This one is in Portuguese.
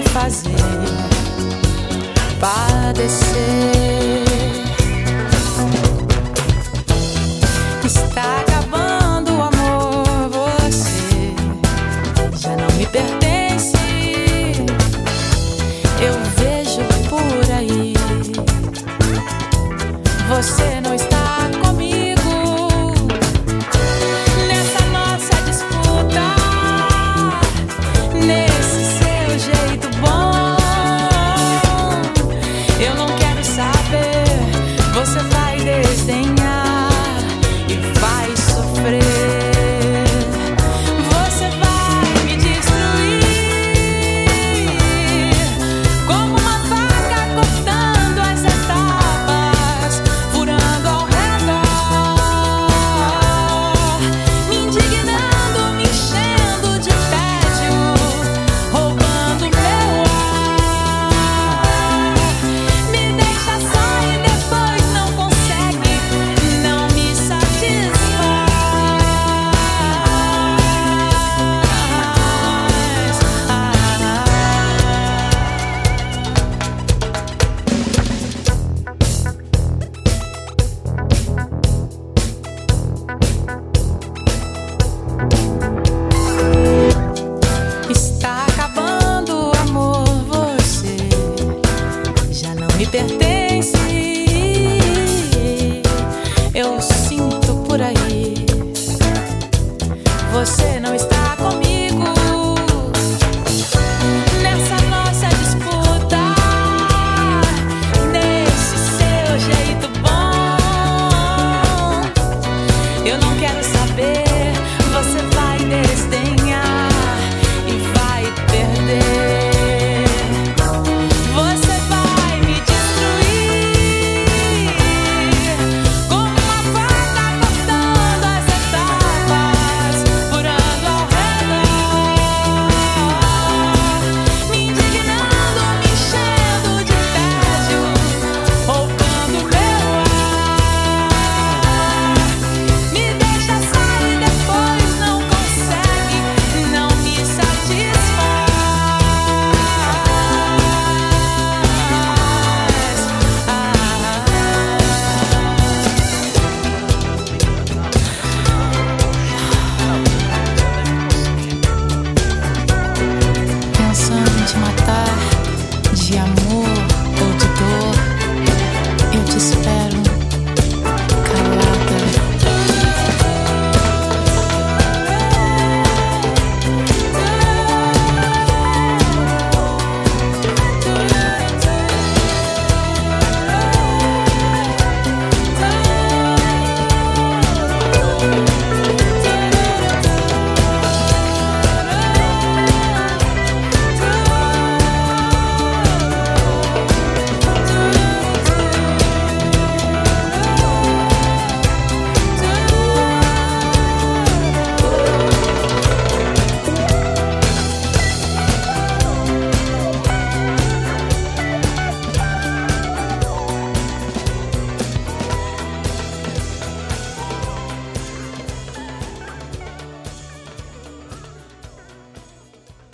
fazer padecer. Está acabando o amor, você já não me pertence. Eu vejo por aí, você não está comigo nessa nossa disputa, nesse seu jeito bom. Eu não quero saber, você vai desdenhar e vai sofrer. Você vai me destruir como uma faca cortando as etapas, furando ao redor, me indignando, me enchendo de tédio, roubando meu ar. Me deixa só e depois não consegue, não me satisfaz. Está acabando o amor, você já não me pertence. Eu sinto por aí, você não está comigo